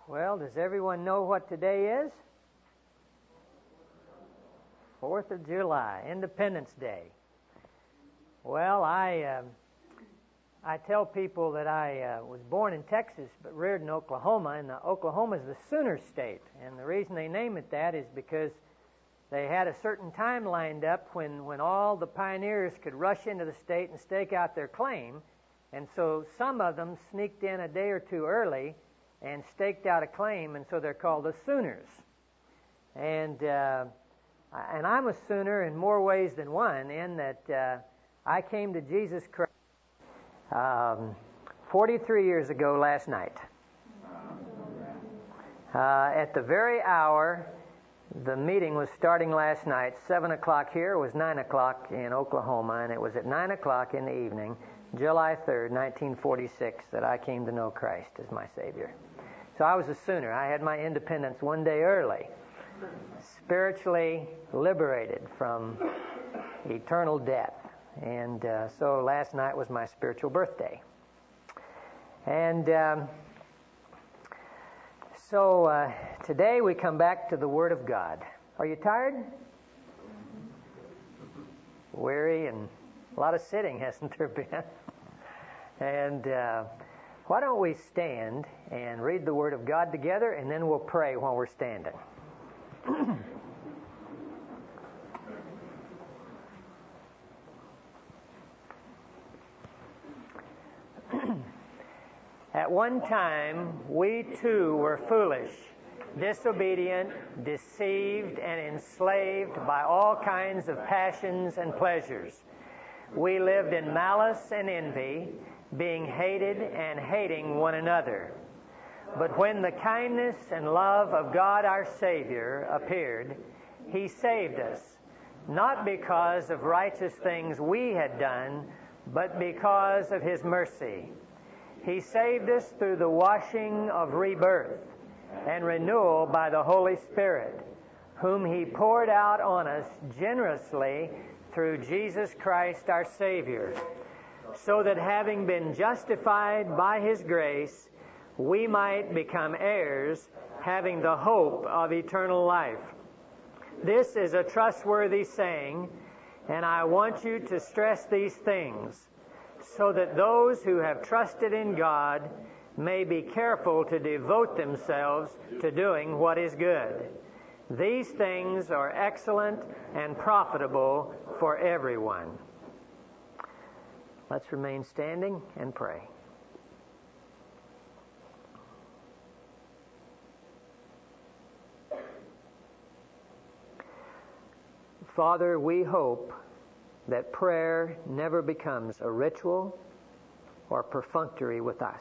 Well, does everyone know what today is? 4th of July, Independence Day. Well, I tell people that I was born in Texas but reared in Oklahoma, and Oklahoma is the Sooner State. And the reason they name it that is because they had a certain time lined up when all the pioneers could rush into the state and stake out their claim. And so some of them sneaked in a day or two early and staked out a claim, and so they're called the Sooners. And I'm a Sooner in more ways than one, in that I came to Jesus Christ 43 years ago last night. At the very hour the meeting was starting last night, 7 o'clock here, it was 9 o'clock in Oklahoma, and it was at 9 o'clock in the evening, July 3rd, 1946, that I came to know Christ as my Savior. So I was a Sooner. I had my independence one day early, spiritually liberated from eternal death. And so last night was my spiritual birthday. And so today we come back to the Word of God. Are you tired? Weary and a lot of sitting, hasn't there been? And why don't we stand and read the Word of God together, and then we'll pray while we're standing. At one time, we too were foolish, disobedient, deceived, and enslaved by all kinds of passions and pleasures. We lived in malice and envy, being hated and hating one another. But when the kindness and love of God our Savior appeared, He saved us, not because of righteous things we had done, but because of His mercy. He saved us through the washing of rebirth and renewal by the Holy Spirit, whom He poured out on us generously through Jesus Christ our Savior, so that having been justified by His grace, we might become heirs, having the hope of eternal life. This is a trustworthy saying, and I want you to stress these things, so that those who have trusted in God may be careful to devote themselves to doing what is good. These things are excellent and profitable for everyone. Let's remain standing and pray. Father, we hope that prayer never becomes a ritual or perfunctory with us.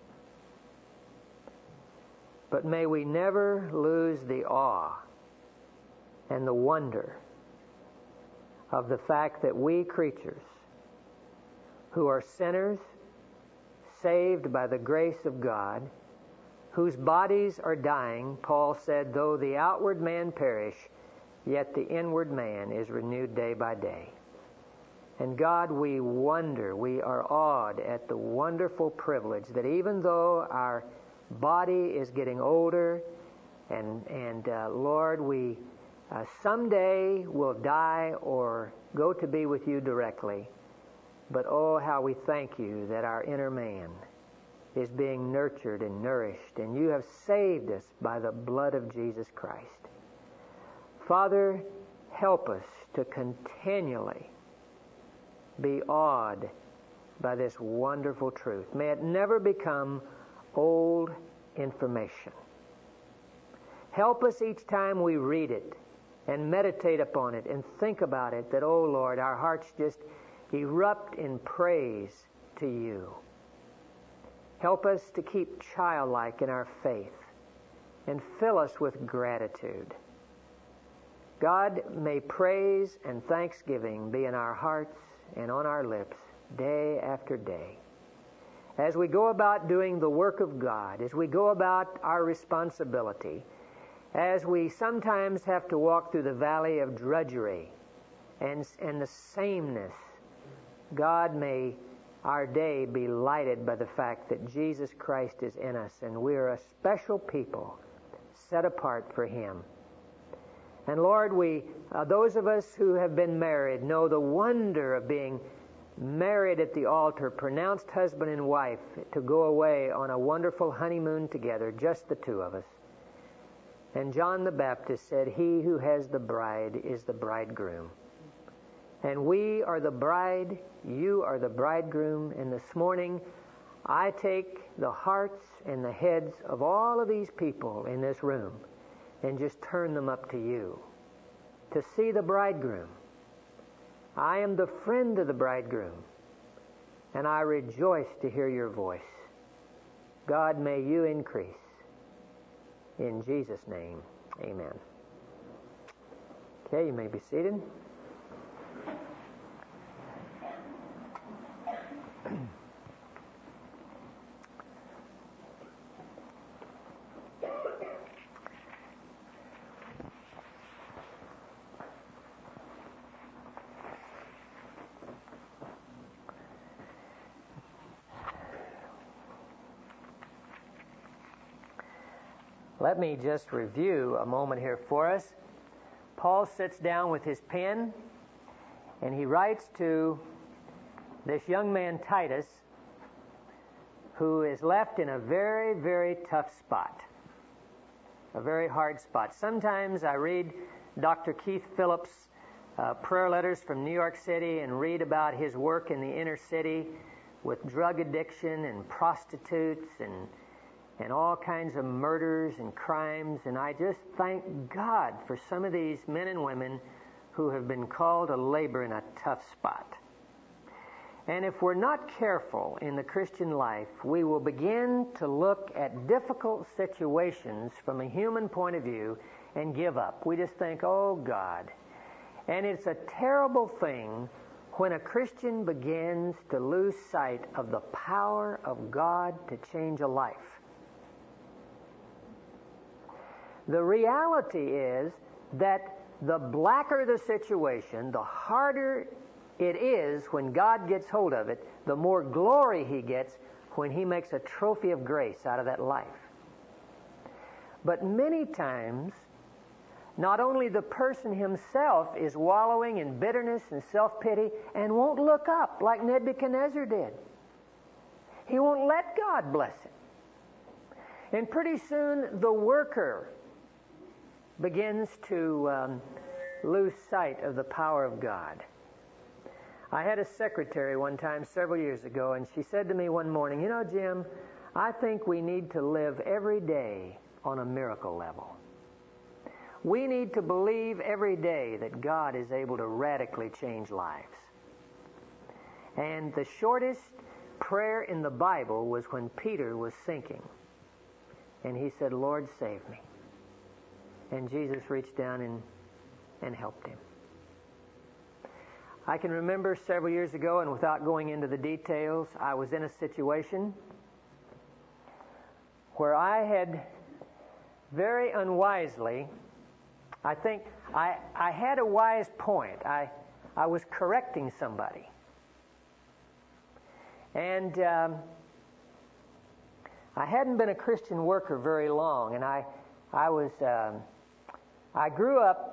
But may we never lose the awe and the wonder of the fact that we creatures who are sinners, saved by the grace of God, whose bodies are dying, Paul said, though the outward man perish, yet the inward man is renewed day by day. And God, we wonder, we are awed at the wonderful privilege that even though our body is getting older, and Lord, we someday will die or go to be with you directly. But oh, how we thank you that our inner man is being nurtured and nourished, and you have saved us by the blood of Jesus Christ. Father, help us to continually be awed by this wonderful truth. May it never become old information. Help us each time we read it and meditate upon it and think about it, that, oh Lord, our hearts just erupt in praise to you. Help us to keep childlike in our faith and fill us with gratitude. God, may praise and thanksgiving be in our hearts and on our lips day after day. As we go about doing the work of God, as we go about our responsibility, as we sometimes have to walk through the valley of drudgery and the sameness, God, may our day be lighted by the fact that Jesus Christ is in us and we are a special people set apart for Him. And Lord, those of us who have been married know the wonder of being married at the altar, pronounced husband and wife, to go away on a wonderful honeymoon together, just the two of us. And John the Baptist said, "He who has the bride is the bridegroom." And we are the bride, you are the bridegroom, and this morning I take the hearts and the heads of all of these people in this room and just turn them up to you to see the bridegroom. I am the friend of the bridegroom, and I rejoice to hear your voice. God, may you increase. In Jesus' name, amen. Okay, you may be seated. Let me just review a moment here for us. Paul sits down with his pen and he writes to this young man Titus, who is left in a very, very tough spot, a very hard spot. Sometimes I read Dr. Keith Phillips' prayer letters from New York City and read about his work in the inner city with drug addiction and prostitutes and all kinds of murders and crimes. And I just thank God for some of these men and women who have been called to labor in a tough spot. And if we're not careful in the Christian life, we will begin to look at difficult situations from a human point of view and give up. We just think, oh God. And it's a terrible thing when a Christian begins to lose sight of the power of God to change a life. The reality is that the blacker the situation, the harder it is when God gets hold of it, the more glory He gets when He makes a trophy of grace out of that life. But many times, not only the person himself is wallowing in bitterness and self-pity and won't look up like Nebuchadnezzar did. He won't let God bless him. And pretty soon the worker begins to lose sight of the power of God. I had a secretary one time several years ago, and she said to me one morning, "You know, Jim, I think we need to live every day on a miracle level. We need to believe every day that God is able to radically change lives." And the shortest prayer in the Bible was when Peter was sinking. And he said, "Lord, save me." And Jesus reached down and helped him. I can remember several years ago, and without going into the details, I was in a situation where I had very unwisely, I think I had a wise point. I was correcting somebody. And I hadn't been a Christian worker very long, and I grew up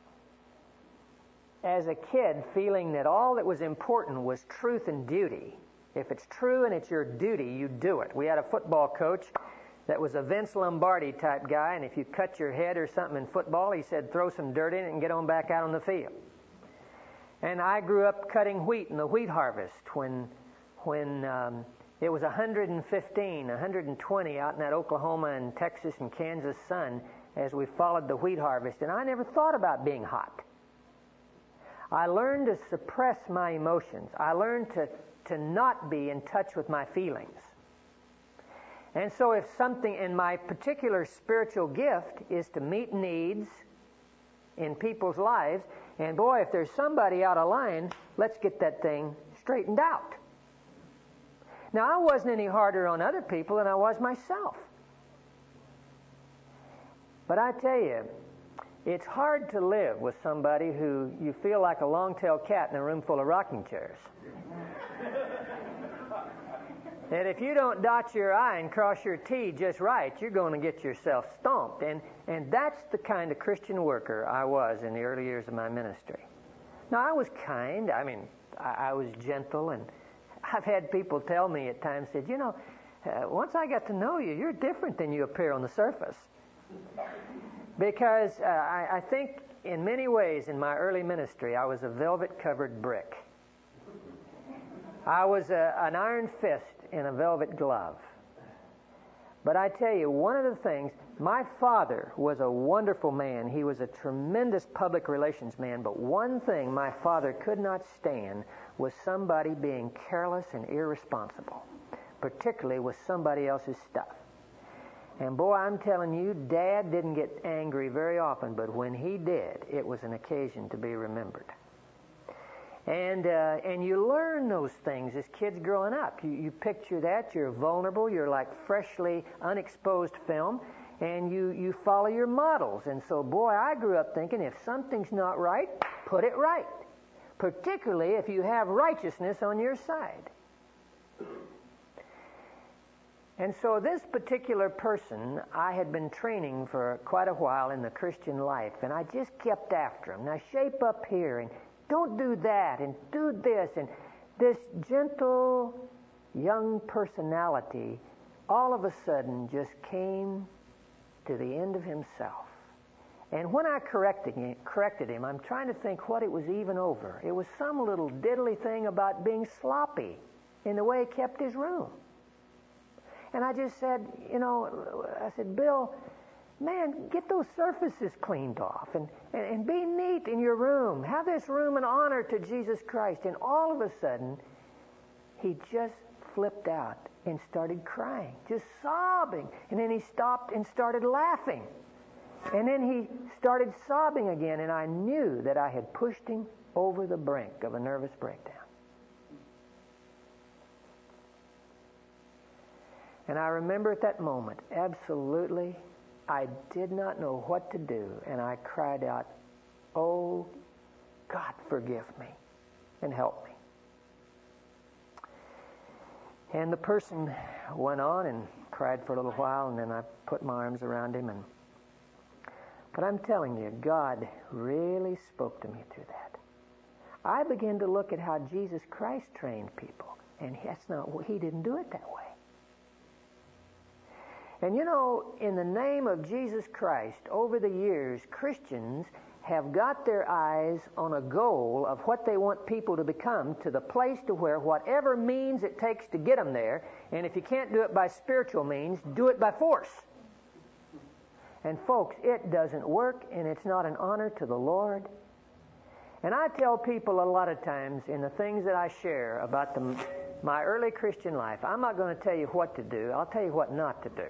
as a kid feeling that all that was important was truth and duty. If it's true and it's your duty, you do it. We had a football coach that was a Vince Lombardi type guy, and if you cut your head or something in football, he said, throw some dirt in it and get on back out on the field. And I grew up cutting wheat in the wheat harvest when it was 115, 120 out in that Oklahoma and Texas and Kansas sun as we followed the wheat harvest. And I never thought about being hot. I learned to suppress my emotions. I learned to not be in touch with my feelings. And so if something in my particular spiritual gift is to meet needs in people's lives, and boy, if there's somebody out of line, let's get that thing straightened out. Now, I wasn't any harder on other people than I was myself. But I tell you, it's hard to live with somebody who you feel like a long-tailed cat in a room full of rocking chairs. And if you don't dot your I and cross your T just right, you're going to get yourself stomped. And that's the kind of Christian worker I was in the early years of my ministry. Now, I was kind. I mean, I was gentle. And I've had people tell me at times, said, once I got to know you, you're different than you appear on the surface. Because I think in many ways in my early ministry, I was a velvet-covered brick. I was an iron fist in a velvet glove. But I tell you, one of the things, my father was a wonderful man. He was a tremendous public relations man. But one thing my father could not stand was somebody being careless and irresponsible, particularly with somebody else's stuff. And boy, I'm telling you, Dad didn't get angry very often, but when he did, it was an occasion to be remembered. And you learn those things as kids growing up. You picture that. You're vulnerable. You're like freshly unexposed film. And you follow your models. And so, boy, I grew up thinking if something's not right, put it right. Particularly if you have righteousness on your side. And so this particular person, I had been training for quite a while in the Christian life. And I just kept after him. Now, shape up here and don't do that, and do this. And this gentle, young personality all of a sudden just came to the end of himself. And when I corrected him, I'm trying to think what it was even over. It was some little diddly thing about being sloppy in the way he kept his room. And I just said, I said, Bill, man, get those surfaces cleaned off and be neat in your room. Have this room an honor to Jesus Christ. And all of a sudden, he just flipped out and started crying, just sobbing. And then he stopped and started laughing. And then he started sobbing again, and I knew that I had pushed him over the brink of a nervous breakdown. And I remember at that moment, absolutely, I did not know what to do, and I cried out, "Oh, God, forgive me and help me." And the person went on and cried for a little while, and then I put my arms around him. But I'm telling you, God really spoke to me through that. I began to look at how Jesus Christ trained people, and He didn't do it that way. And in the name of Jesus Christ, over the years, Christians have got their eyes on a goal of what they want people to become, to the place to where whatever means it takes to get them there, and if you can't do it by spiritual means, do it by force. And folks, it doesn't work, and it's not an honor to the Lord. And I tell people a lot of times in the things that I share about my early Christian life, I'm not going to tell you what to do. I'll tell you what not to do.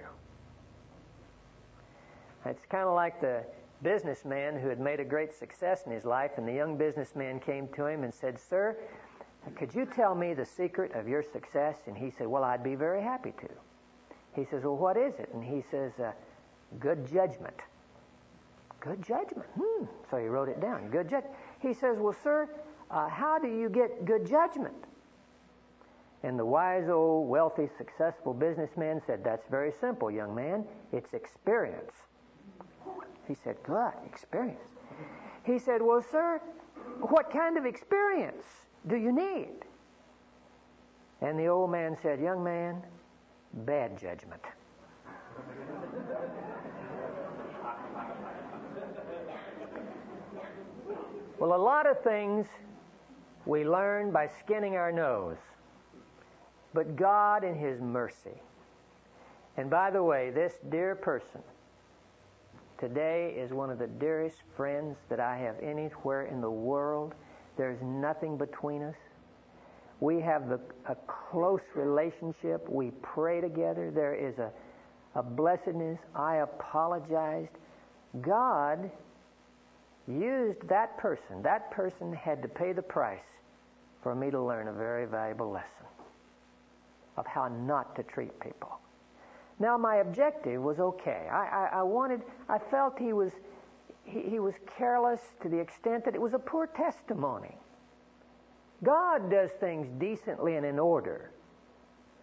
It's kind of like the businessman who had made a great success in his life, and the young businessman came to him and said, "Sir, could you tell me the secret of your success?" And he said, "Well, I'd be very happy to." He says, "Well, what is it?" And he says, "Good judgment." Good judgment. So he wrote it down. Good judgment. He says, "Well, sir, how do you get good judgment?" And the wise old, wealthy, successful businessman said, "That's very simple, young man. It's experience." He said, "Good, experience." He said, "Well, sir, what kind of experience do you need?" And the old man said, "Young man, bad judgment." Well, a lot of things we learn by skinning our nose. But God in His mercy. And by the way, this dear person today is one of the dearest friends that I have anywhere in the world. There's nothing between us. We have a close relationship. We pray together. There is a blessedness. I apologized. God used that person. That person had to pay the price for me to learn a very valuable lesson of how not to treat people. Now, my objective was okay. I felt he was careless to the extent that it was a poor testimony. God does things decently and in order.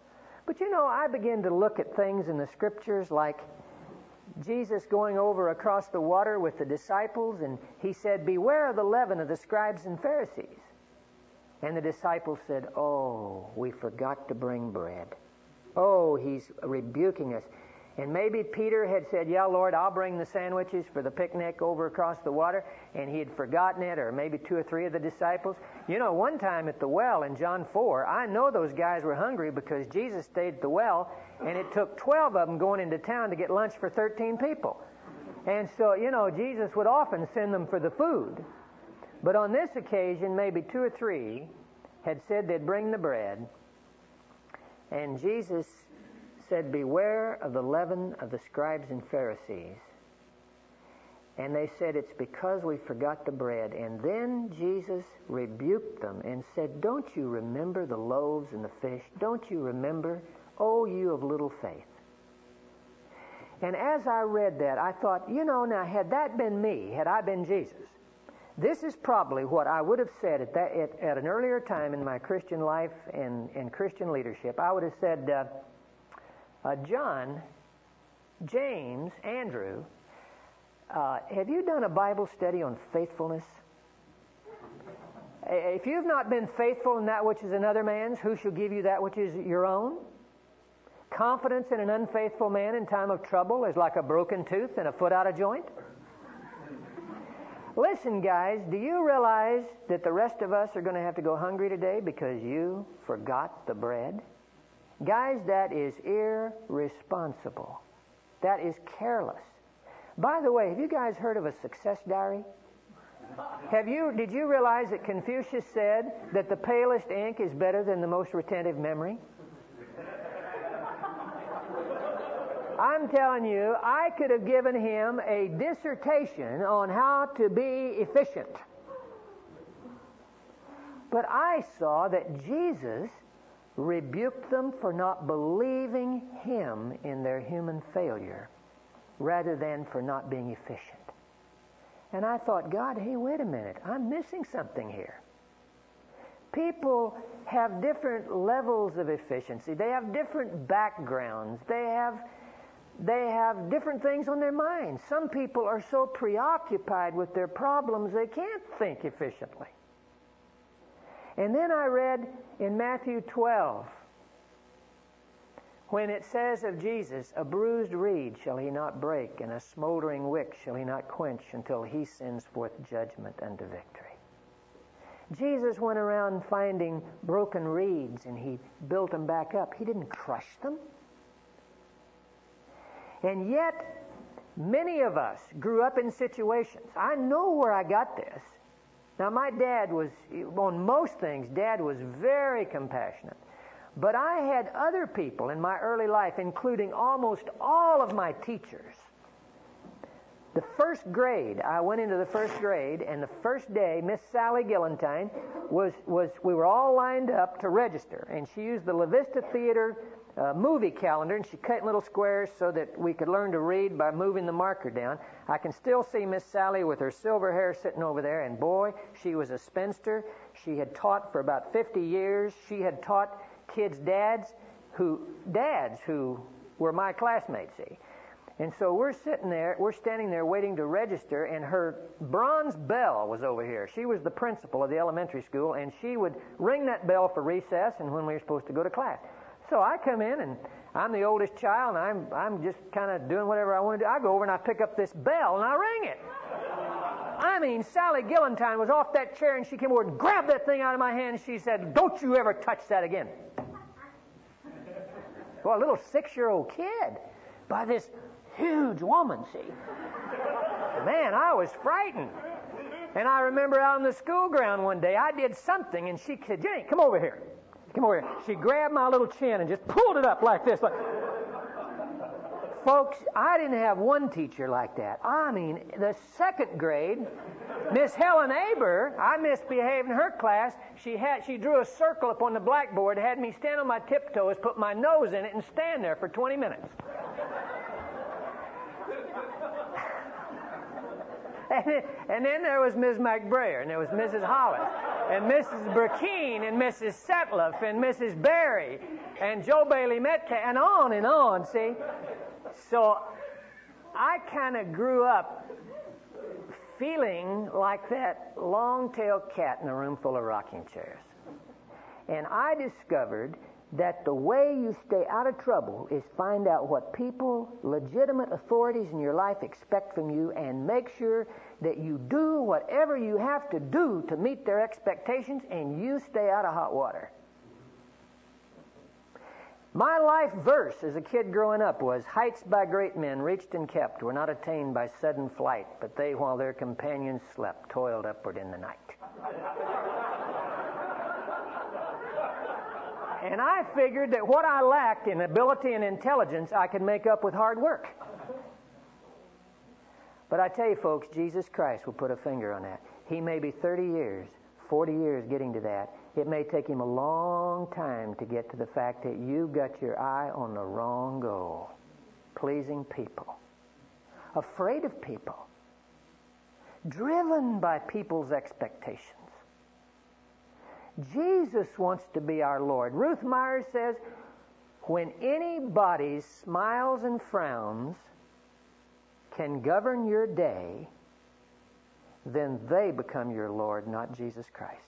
But you know, I begin to look at things in the Scriptures like Jesus going over across the water with the disciples, and he said, "Beware of the leaven of the scribes and Pharisees." And the disciples said, "Oh, we forgot to bring bread." Oh, he's rebuking us. And maybe Peter had said, "Yeah, Lord, I'll bring the sandwiches for the picnic over across the water," and he had forgotten it, or maybe 2 or 3 of the disciples. You know, one time at the well in John 4, I know those guys were hungry because Jesus stayed at the well, and it took 12 of them going into town to get lunch for 13 people. And so, you know, Jesus would often send them for the food. But on this occasion, maybe 2 or 3 had said they'd bring the bread, and Jesus said, "Beware of the leaven of the scribes and Pharisees." And they said, "It's because we forgot the bread." And then Jesus rebuked them and said, "Don't you remember the loaves and the fish? Don't you remember? Oh, you of little faith." And as I read that, I thought, you know, now had that been me, had I been Jesus, this is probably what I would have said at an earlier time in my Christian life and Christian leadership. I would have said, "John, James, Andrew, have you done a Bible study on faithfulness? If you've not been faithful in that which is another man's, who shall give you that which is your own? Confidence in an unfaithful man in time of trouble is like a broken tooth and a foot out of joint." Listen, guys, do you realize that the rest of us are going to have to go hungry today because you forgot the bread? Guys, that is irresponsible. That is careless. By the way, have you guys heard of a success diary? Did you realize that Confucius said that the palest ink is better than the most retentive memory? I'm telling you, I could have given him a dissertation on how to be efficient. But I saw that Jesus rebuked them for not believing him in their human failure rather than for not being efficient. And I thought, God, hey, wait a minute, I'm missing something here. People have different levels of efficiency. They have different backgrounds. They have different things on their minds. Some people are so preoccupied with their problems they can't think efficiently. And then I read in Matthew 12, when it says of Jesus, "A bruised reed shall he not break, and a smoldering wick shall he not quench until he sends forth judgment unto victory." Jesus went around finding broken reeds and he built them back up. He didn't crush them. And yet, many of us grew up in situations. I know where I got this. Now, my dad was, on most things, Dad was very compassionate. But I had other people in my early life, including almost all of my teachers. The first grade, I went into the first grade, and the first day, Miss Sally Gillentine we were all lined up to register, and she used the La Vista Theater movie calendar, and she cut in little squares so that we could learn to read by moving the marker down. I can still see Miss Sally with her silver hair sitting over there, and boy, she was a spinster. She had taught for about 50 years. She had taught kids' dads who were my classmates, see. And so we're standing there waiting to register, and her bronze bell was over here. She was the principal of the elementary school, and she would ring that bell for recess and when we were supposed to go to class. So I come in, and I'm the oldest child, and I'm just kind of doing whatever I want to do. I go over and I pick up this bell, and I ring it. I mean, Sally Gillentine was off that chair, and she came over and grabbed that thing out of my hand, and she said, "Don't you ever touch that again." Well, a little 6-year-old kid by this huge woman, see. Man, I was frightened. And I remember out on the school ground one day, I did something, and she said, "Jenny, come over here. Come over here." She grabbed my little chin and just pulled it up like this. Folks, I didn't have one teacher like that. I mean, the second grade, Miss Helen Aber, I misbehaved in her class. She drew a circle up on the blackboard, had me stand on my tiptoes, put my nose in it, and stand there for 20 minutes. And then there was Ms. McBrayer, and there was Mrs. Hollis. and Mrs. Burkeen and Mrs. Setliff and Mrs. Berry and Joe Bailey Metcalf and on, see? So I kind of grew up feeling like that long-tailed cat in a room full of rocking chairs. And I discovered that the way you stay out of trouble is find out what people, legitimate authorities in your life expect from you and make sure that you do whatever you have to do to meet their expectations and you stay out of hot water. My life verse as a kid growing up was, heights by great men reached and kept were not attained by sudden flight, but they while their companions slept toiled upward in the night. And I figured that what I lacked in ability and intelligence, I could make up with hard work. But I tell you, folks, Jesus Christ will put a finger on that. He may be 30 years, 40 years getting to that. It may take him a long time to get to the fact that you've got your eye on the wrong goal. Pleasing people. Afraid of people. Driven by people's expectations. Jesus wants to be our Lord. Ruth Myers says, when anybody's smiles and frowns can govern your day, then they become your Lord, not Jesus Christ.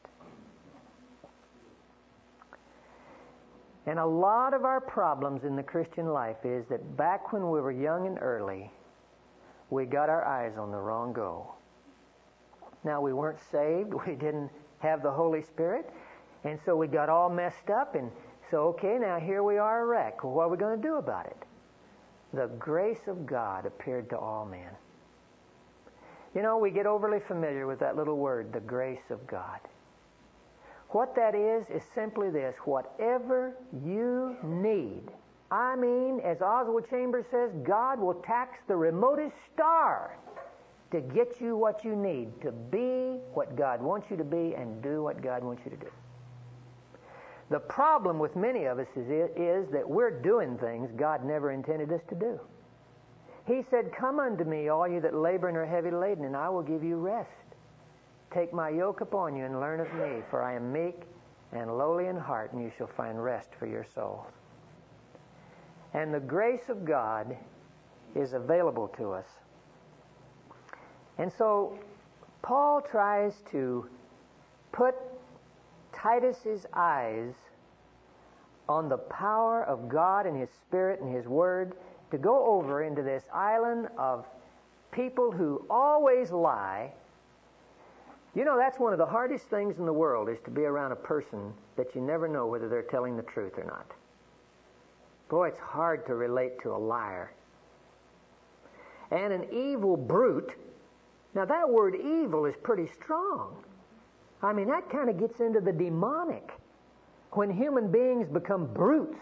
And a lot of our problems in the Christian life is that back when we were young and early, we got our eyes on the wrong goal. Now, we weren't saved. We didn't have the Holy Spirit. And so we got all messed up. And so, okay, now here we are a wreck. Well, what are we going to do about it? The grace of God appeared to all men. You know, we get overly familiar with that little word, the grace of God. What that is simply this: whatever you need. I mean, as Oswald Chambers says, God will tax the remotest star to get you what you need to be what God wants you to be and do what God wants you to do. The problem with many of us is that we're doing things God never intended us to do. He said, "Come unto me, all you that labor and are heavy laden, and I will give you rest. Take my yoke upon you and learn of me, for I am meek and lowly in heart, and you shall find rest for your souls." And the grace of God is available to us. And so Paul tries to put Titus's eyes on the power of God and His Spirit and His Word to go over into this island of people who always lie. You know, that's one of the hardest things in the world, is to be around a person that you never know whether they're telling the truth or not. Boy, it's hard to relate to a liar. And an evil brute. Now, that word evil is pretty strong. I mean, that kind of gets into the demonic. When human beings become brutes.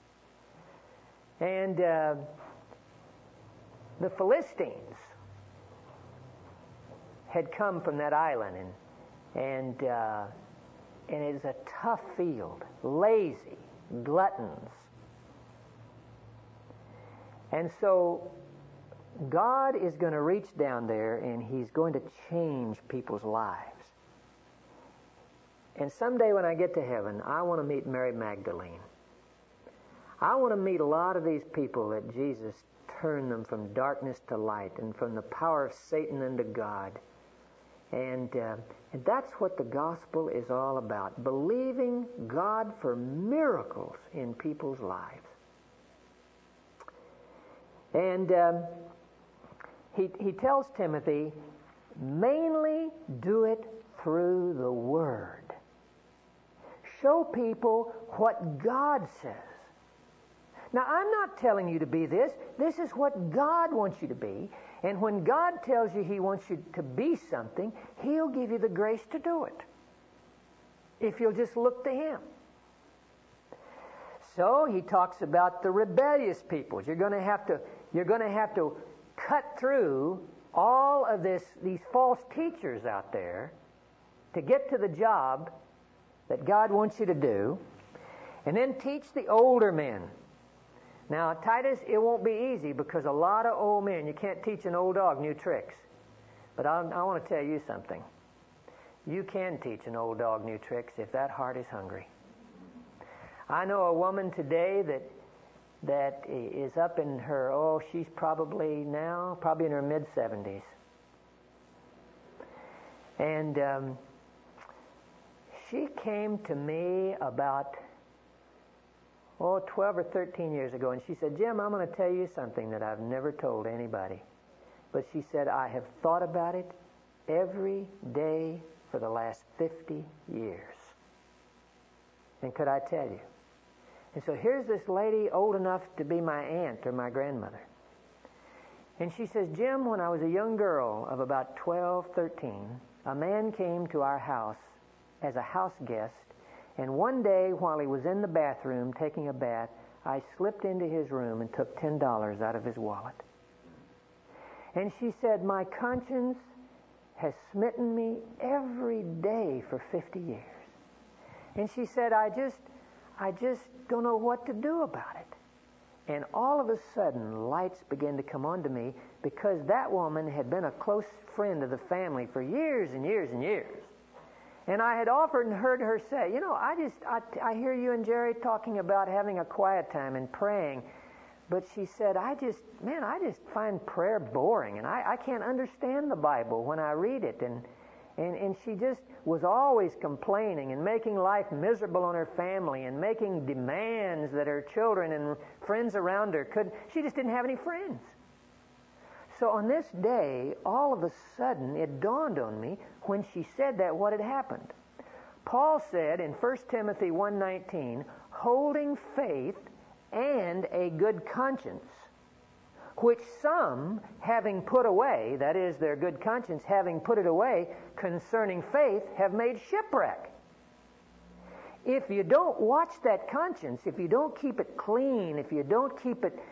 And the Philistines had come from that island, and it is a tough field, lazy, gluttons. And so God is going to reach down there and He's going to change people's lives. And someday when I get to heaven, I want to meet Mary Magdalene. I want to meet a lot of these people that Jesus turned them from darkness to light and from the power of Satan unto God. And that's what the gospel is all about, believing God for miracles in people's lives. And he tells Timothy, mainly do it through the Word. Show people what God says. Now, I'm not telling you to be this. This is what God wants you to be. And when God tells you He wants you to be something, He'll give you the grace to do it, if you'll just look to Him. So He talks about the rebellious peoples. You're going to have to cut through all of these false teachers out there to get to the job that God wants you to do, and then teach the older men. Now, Titus, it won't be easy because a lot of old men, you can't teach an old dog new tricks. But I want to tell you something. You can teach an old dog new tricks if that heart is hungry. I know a woman today that is up in her, she's probably in her mid-70s. And she came to me about 12 or 13 years ago, and she said, Jim, I'm going to tell you something that I've never told anybody. But she said, I have thought about it every day for the last 50 years. And could I tell you? And so here's this lady old enough to be my aunt or my grandmother. And she says, Jim, when I was a young girl of about 12, 13, a man came to our house as a house guest. And one day, while he was in the bathroom taking a bath, I slipped into his room and took $10 out of his wallet. And she said, my conscience has smitten me every day for 50 years. And she said, I just don't know what to do about it. And all of a sudden, lights began to come on to me because that woman had been a close friend of the family for years and years and years. And I had offered and heard her say, I hear you and Jerry talking about having a quiet time and praying. But she said, I just find prayer boring. And I can't understand the Bible when I read it. And she just was always complaining and making life miserable on her family and making demands that her children and friends around her couldn't. She just didn't have any friends. So on this day, all of a sudden, it dawned on me when she said that what had happened. Paul said in 1 Timothy 1:19, holding faith and a good conscience, which some, having put away, that is, their good conscience, having put it away concerning faith, have made shipwreck. If you don't watch that conscience, if you don't keep it clean, if you don't keep it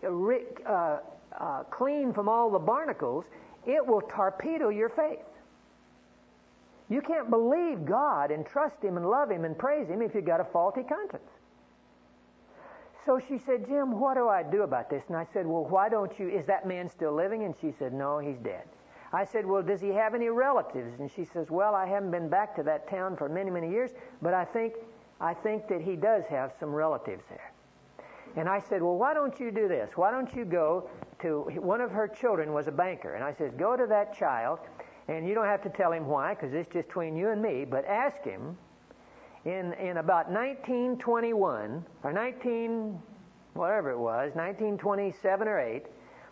clean from all the barnacles, it will torpedo your faith. You can't believe God and trust Him and love Him and praise Him if you've got a faulty conscience. So she said, Jim, what do I do about this? And I said, well, is that man still living? And she said, no, he's dead. I said, well, does he have any relatives? And she says, well, I haven't been back to that town for many, many years, but I think that he does have some relatives there. And I said, well, why don't you do this? Why don't you go to, one of her children was a banker. And I said, go to that child, and you don't have to tell him why, because it's just between you and me, but ask him, in about 1921, or 1927 or 8,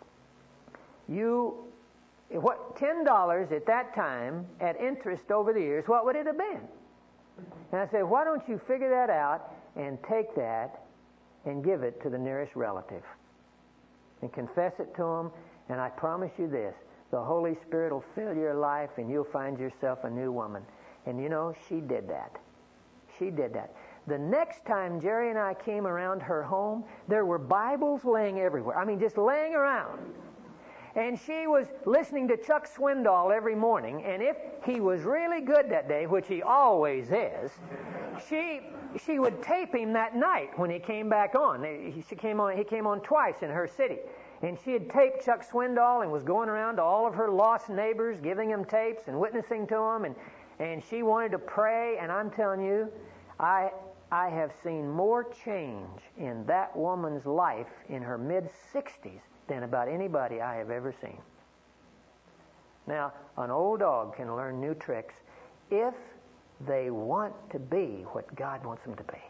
$10 at that time, at interest over the years, what would it have been? And I said, why don't you figure that out and take that and give it to the nearest relative and confess it to them, and I promise you this, the Holy Spirit will fill your life and you'll find yourself a new woman. And she did that. She did that. The next time Jerry and I came around her home, there were Bibles laying everywhere. I mean, just laying around. And she was listening to Chuck Swindoll every morning, and if he was really good that day, which he always is, she would tape him that night when he came back on. He came on twice in her city. And she had taped Chuck Swindoll and was going around to all of her lost neighbors, giving them tapes and witnessing to them, and she wanted to pray, and I'm telling you, I have seen more change in that woman's life in her mid-60s than about anybody I have ever seen. Now, an old dog can learn new tricks if they want to be what God wants them to be.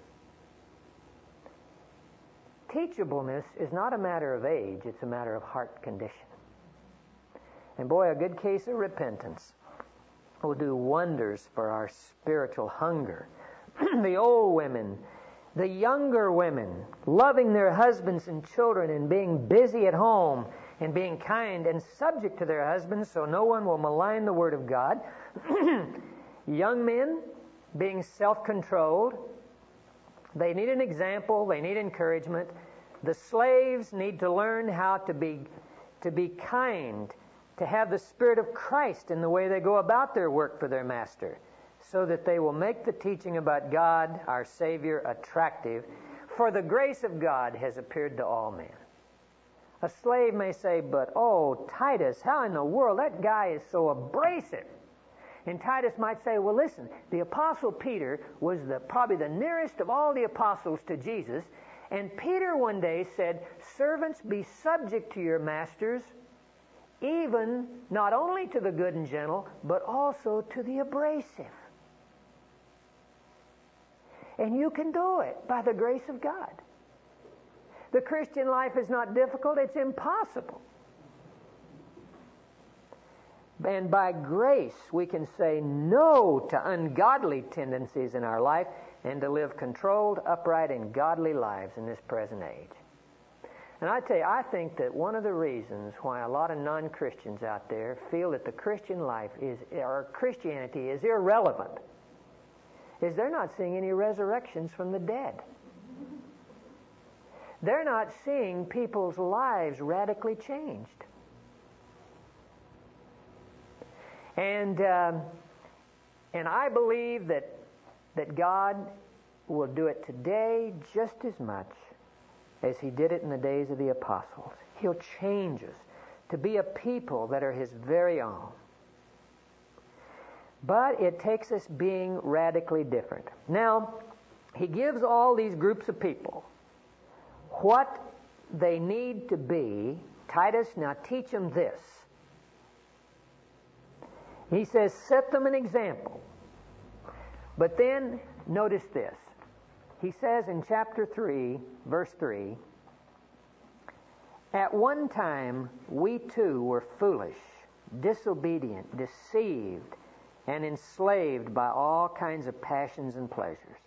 Teachableness is not a matter of age, it's a matter of heart condition. And boy, a good case of repentance will do wonders for our spiritual hunger. The old women, the younger women, loving their husbands and children and being busy at home and being kind and subject to their husbands so no one will malign the Word of God. Young men being self-controlled. They need an example. They need encouragement. The slaves need to learn how to be kind, to have the Spirit of Christ in the way they go about their work for their master, so that they will make the teaching about God, our Savior, attractive. For the grace of God has appeared to all men. A slave may say, but, oh, Titus, how in the world, that guy is so abrasive. And Titus might say, well, listen, the Apostle Peter was probably the nearest of all the apostles to Jesus. And Peter one day said, servants, be subject to your masters, even not only to the good and gentle, but also to the abrasive. And you can do it by the grace of God. The Christian life is not difficult, it's impossible. And by grace, we can say no to ungodly tendencies in our life and to live controlled, upright, and godly lives in this present age. And I tell you, I think that one of the reasons why a lot of non-Christians out there feel that the Christian life or Christianity is irrelevant is they're not seeing any resurrections from the dead. They're not seeing people's lives radically changed. And I believe that God will do it today just as much as He did it in the days of the apostles. He'll change us to be a people that are His very own. But it takes us being radically different. Now, He gives all these groups of people what they need to be. Titus, now teach them this. He says, set them an example. But then, notice this. He says in chapter 3, verse 3, at one time we too were foolish, disobedient, deceived, and enslaved by all kinds of passions and pleasures.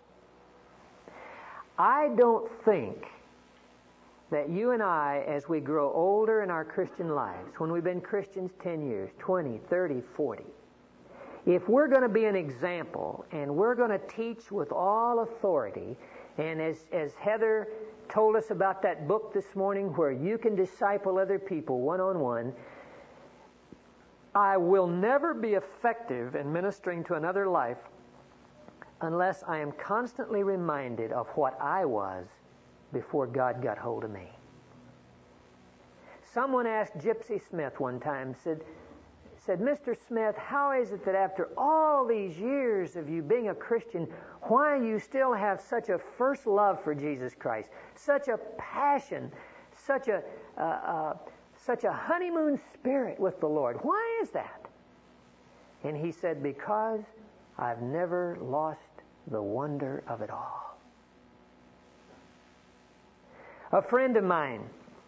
I don't think that you and I, as we grow older in our Christian lives, when we've been Christians 10 years, 20, 30, 40, if we're going to be an example and we're going to teach with all authority, and as Heather told us about that book this morning where you can disciple other people one-on-one, I will never be effective in ministering to another life unless I am constantly reminded of what I was before God got hold of me. Someone asked Gypsy Smith one time, said, Mr. Smith, how is it that after all these years of you being a Christian, why you still have such a first love for Jesus Christ, such a passion, such a honeymoon spirit with the Lord? Why is that? And he said, because I've never lost the wonder of it all. A friend of mine,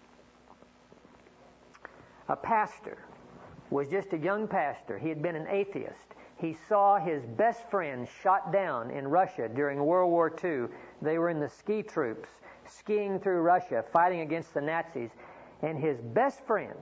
a pastor, was just a young pastor. He had been an atheist. He saw his best friend shot down in Russia during World War II. They were in the ski troops, skiing through Russia, fighting against the Nazis. And his best friend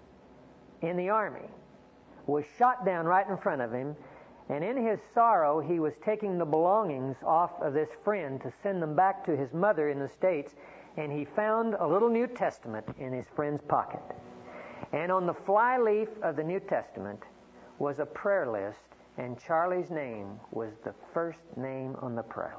in the army was shot down right in front of him. And in his sorrow, he was taking the belongings off of this friend to send them back to his mother in the States. And he found a little New Testament in his friend's pocket. And on the flyleaf of the New Testament was a prayer list, and Charlie's name was the first name on the prayer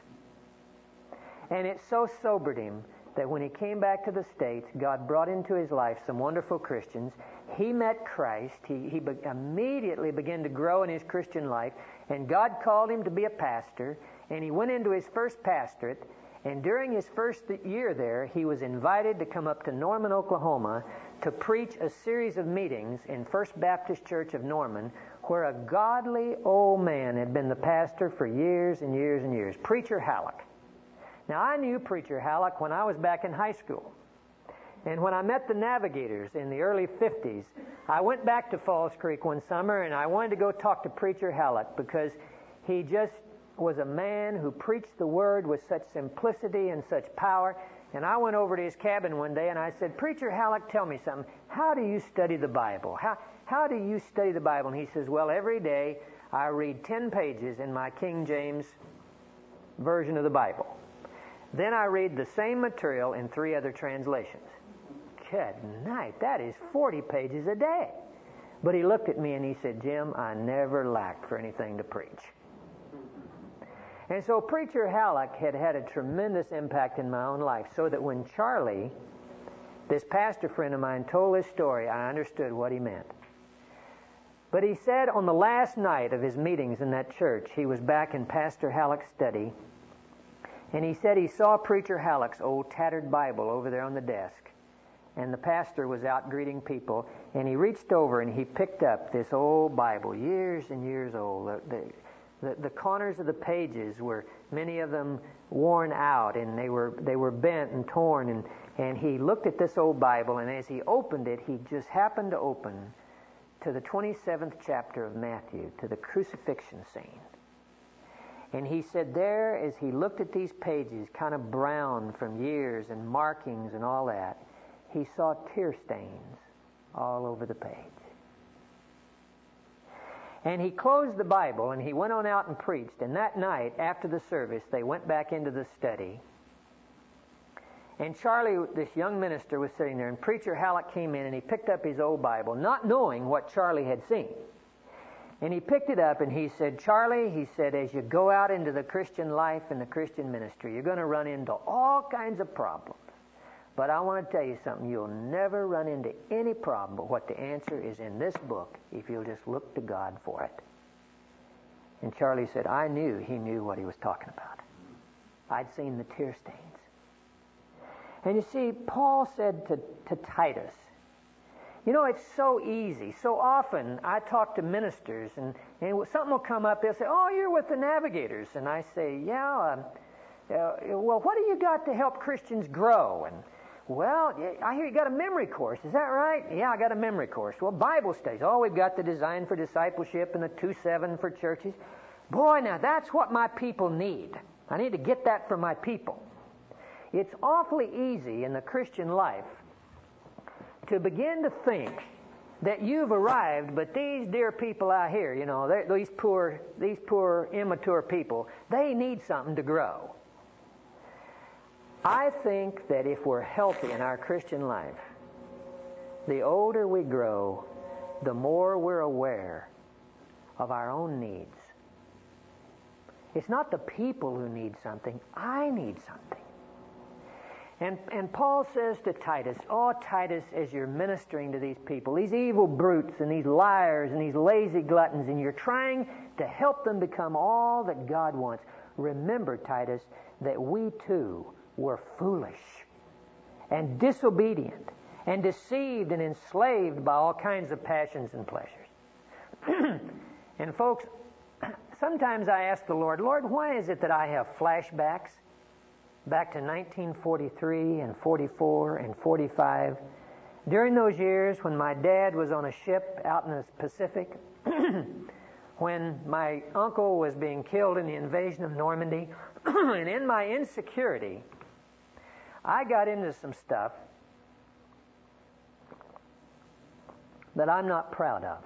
list. And it so sobered him that when he came back to the States, God brought into his life some wonderful Christians. He met Christ. He immediately began to grow in his Christian life, and God called him to be a pastor, and he went into his first pastorate. And during his first year there, he was invited to come up to Norman, Oklahoma, to preach a series of meetings in First Baptist Church of Norman, where a godly old man had been the pastor for years and years and years, Preacher Halleck. Now, I knew Preacher Halleck when I was back in high school. And when I met the Navigators in the early 50s, I went back to Falls Creek one summer, and I wanted to go talk to Preacher Halleck because he just was a man who preached the Word with such simplicity and such power. And I went over to his cabin one day and I said, Preacher Halleck, tell me something. How do you study the Bible? How do you study the Bible? And he says, well, every day I read 10 pages in my King James version of the Bible. Then I read the same material in 3 other translations. Good night. That is 40 pages a day. But he looked at me and he said, Jim, I never lacked for anything to preach. And so Preacher Halleck had had a tremendous impact in my own life, so that when Charlie, this pastor friend of mine, told this story, I understood what he meant. But he said on the last night of his meetings in that church, he was back in Pastor Halleck's study, and he said he saw Preacher Halleck's old tattered Bible over there on the desk. And the pastor was out greeting people, and he reached over and he picked up this old Bible, years and years old. The corners of the pages were, many of them, worn out, and they were bent and torn. And he looked at this old Bible, and as he opened it, he just happened to open to the 27th chapter of Matthew, to the crucifixion scene. And he said there, as he looked at these pages, kind of brown from years and markings and all that, he saw tear stains all over the page. And he closed the Bible, and he went on out and preached. And that night, after the service, they went back into the study. And Charlie, this young minister, was sitting there, and Preacher Halleck came in, and he picked up his old Bible, not knowing what Charlie had seen. And he picked it up, and he said, Charlie, he said, as you go out into the Christian life and the Christian ministry, you're going to run into all kinds of problems. But I want to tell you something. You'll never run into any problem but what the answer is in this book if you'll just look to God for it. And Charlie said, I knew he knew what he was talking about. I'd seen the tear stains. And you see, Paul said to Titus, you know, it's so easy. So often I talk to ministers, and something will come up. They'll say, oh, you're with the Navigators. And I say, yeah, well, what do you got to help Christians grow? And well, I hear you got a memory course. Is that right? Yeah, I got a memory course. Well, Bible studies. Oh, we've got the Design for Discipleship and the 2-7 for churches. Boy, now that's what my people need. I need to get that for my people. It's awfully easy in the Christian life to begin to think that you've arrived, but these dear people out here, you know, these poor immature people, they need something to grow. I think that if we're healthy in our Christian life, the older we grow, the more we're aware of our own needs. It's not the people who need something. I need something. And Paul says to Titus, oh, Titus, as you're ministering to these people, these evil brutes and these liars and these lazy gluttons, and you're trying to help them become all that God wants, remember, Titus, that we too were foolish and disobedient and deceived and enslaved by all kinds of passions and pleasures. And folks, sometimes I ask the Lord, why is it that I have flashbacks back to 1943 and 44 and 45? During those years when my dad was on a ship out in the Pacific, when my uncle was being killed in the invasion of Normandy, and in my insecurity, I got into some stuff that I'm not proud of.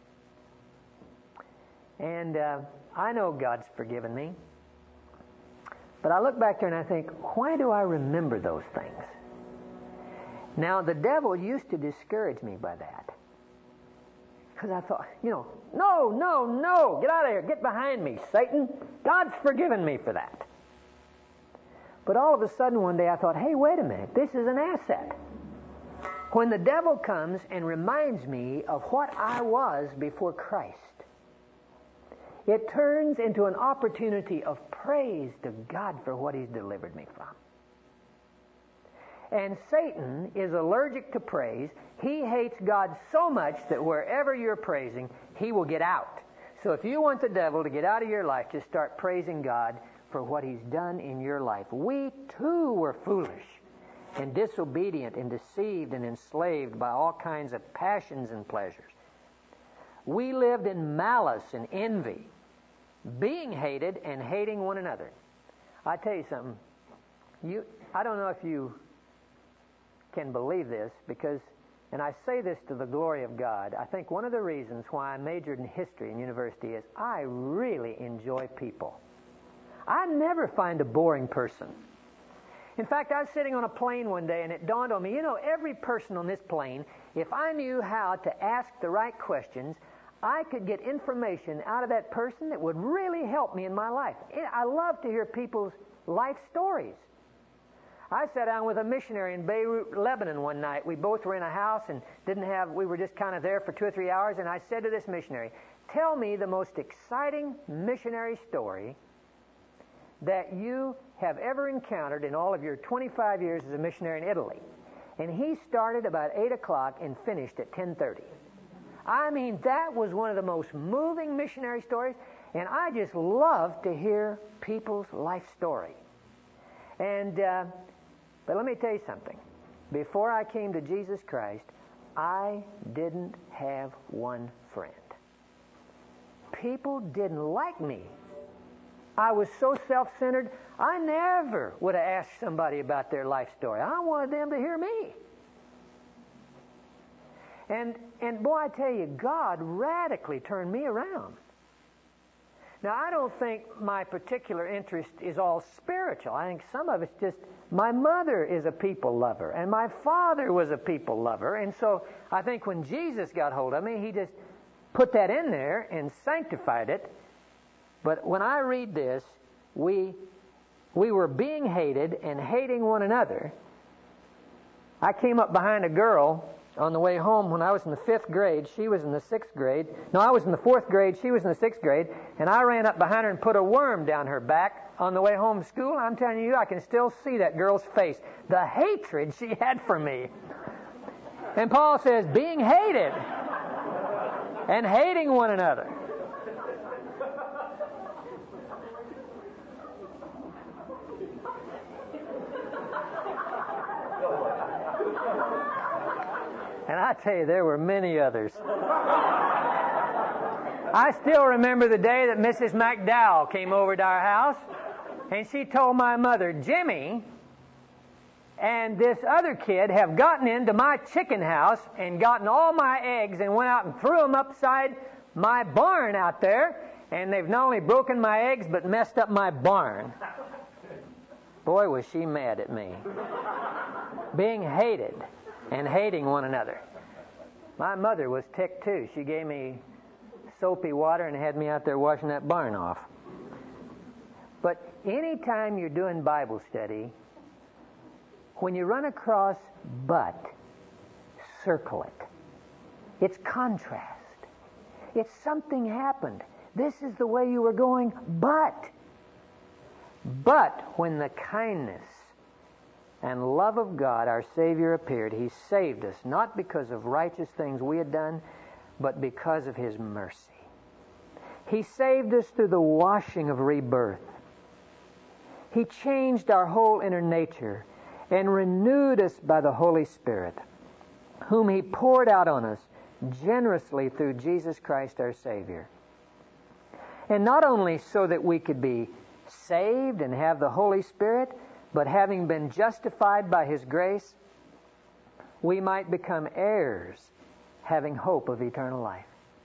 And I know God's forgiven me. But I look back there and I think, why do I remember those things? Now, the devil used to discourage me by that. Because I thought, no, get out of here, get behind me, Satan. God's forgiven me for that. But all of a sudden one day I thought, hey, wait a minute, this is an asset. When the devil comes and reminds me of what I was before Christ, it turns into an opportunity of praise to God for what He's delivered me from. And Satan is allergic to praise. He hates God so much that wherever you're praising, he will get out. So if you want the devil to get out of your life, just start praising God for what He's done in your life. We too were foolish and disobedient and deceived and enslaved by all kinds of passions and pleasures. We lived in malice and envy, being hated and hating one another. I tell you something. I don't know if you can believe this, because, and I say this to the glory of God, I think one of the reasons why I majored in history in university is I really enjoy people. I never find a boring person. In fact, I was sitting on a plane one day and it dawned on me, every person on this plane, if I knew how to ask the right questions, I could get information out of that person that would really help me in my life. I love to hear people's life stories. I sat down with a missionary in Beirut, Lebanon one night. We both were in a house and we were just kind of there for 2 or 3 hours, and I said to this missionary, tell me the most exciting missionary story that you have ever encountered in all of your 25 years as a missionary in Italy. And he started about 8 o'clock and finished at 10:30. I mean, that was one of the most moving missionary stories, and I just love to hear people's life story. And but let me tell you something. Before I came to Jesus Christ, I didn't have one friend. People didn't like me. I was so self-centered, I never would have asked somebody about their life story. I wanted them to hear me. And boy, I tell you, God radically turned me around. Now, I don't think my particular interest is all spiritual. I think some of it's just, my mother is a people lover, and my father was a people lover, and so I think when Jesus got hold of me, He just put that in there and sanctified it. But when I read this, we were being hated and hating one another. I came up behind a girl on the way home when I was in the 5th grade. She was in the 6th grade. No, I was in the 4th grade. She was in the 6th grade. And I ran up behind her and put a worm down her back on the way home from school. I'm telling you, I can still see that girl's face. The hatred she had for me. And Paul says, being hated and hating one another. And I tell you, there were many others. I still remember the day that Mrs. McDowell came over to our house, and she told my mother, Jimmy and this other kid have gotten into my chicken house and gotten all my eggs and went out and threw them upside my barn out there, and they've not only broken my eggs but messed up my barn. Boy, was she mad at me. Being hated and hating one another. My mother was ticked too. She gave me soapy water and had me out there washing that barn off. But anytime you're doing Bible study, when you run across but, circle it. It's contrast. It's something happened. This is the way you were going, but when the kindness and love of God, our Savior, appeared, He saved us, not because of righteous things we had done, but because of His mercy. He saved us through the washing of rebirth. He changed our whole inner nature and renewed us by the Holy Spirit, whom He poured out on us generously through Jesus Christ our Savior. And not only so that we could be saved and have the Holy Spirit, but having been justified by His grace, we might become heirs, having hope of eternal life.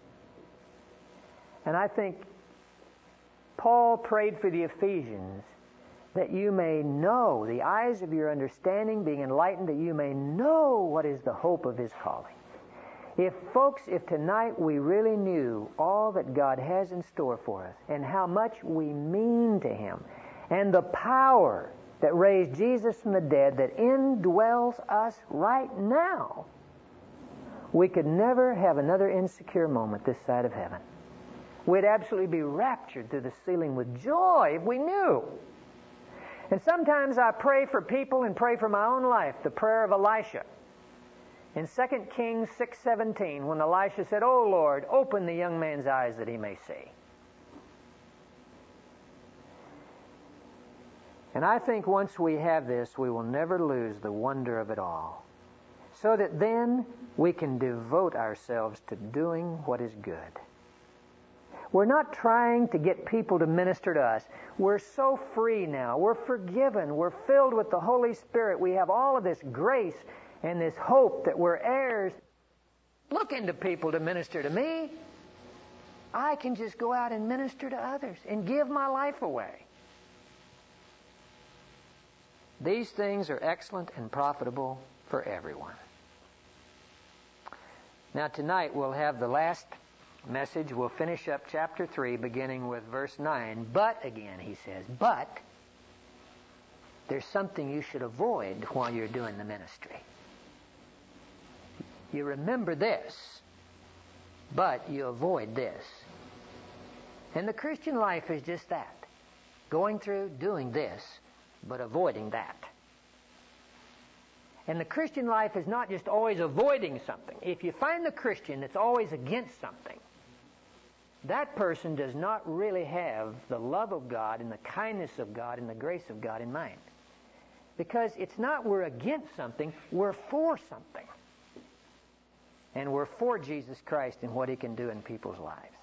And I think Paul prayed for the Ephesians that you may know, the eyes of your understanding being enlightened, that you may know what is the hope of His calling. If tonight we really knew all that God has in store for us and how much we mean to Him and the power that raised Jesus from the dead that indwells us right now, we could never have another insecure moment this side of heaven. We'd absolutely be raptured through the ceiling with joy if we knew. And sometimes I pray for people and pray for my own life, the prayer of Elisha. In 2 Kings 6:17, when Elisha said, "O Lord, open the young man's eyes that he may see." And I think once we have this, we will never lose the wonder of it all. So that then we can devote ourselves to doing what is good. We're not trying to get people to minister to us. We're so free now. We're forgiven. We're filled with the Holy Spirit. We have all of this grace and this hope that we're heirs. Looking to people to minister to me. I can just go out and minister to others and give my life away. These things are excellent and profitable for everyone. Now tonight we'll have the last message. We'll finish up chapter 3 beginning with verse 9. But again, he says, but there's something you should avoid while you're doing the ministry. You remember this, but you avoid this. And the Christian life is just that. Going through doing this, but avoiding that. And the Christian life is not just always avoiding something. If you find the Christian that's always against something, that person does not really have the love of God and the kindness of God and the grace of God in mind. Because it's not we're against something, we're for something. And we're for Jesus Christ and what He can do in people's lives.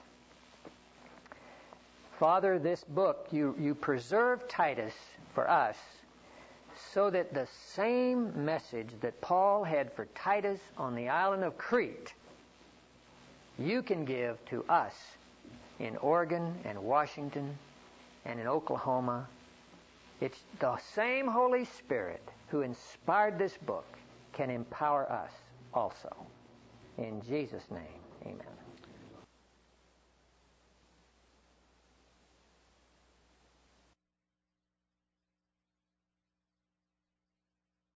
Father, this book, you preserve Titus for us so that the same message that Paul had for Titus on the island of Crete, you can give to us in Oregon and Washington and in Oklahoma. It's the same Holy Spirit who inspired this book can empower us also. In Jesus' name, amen.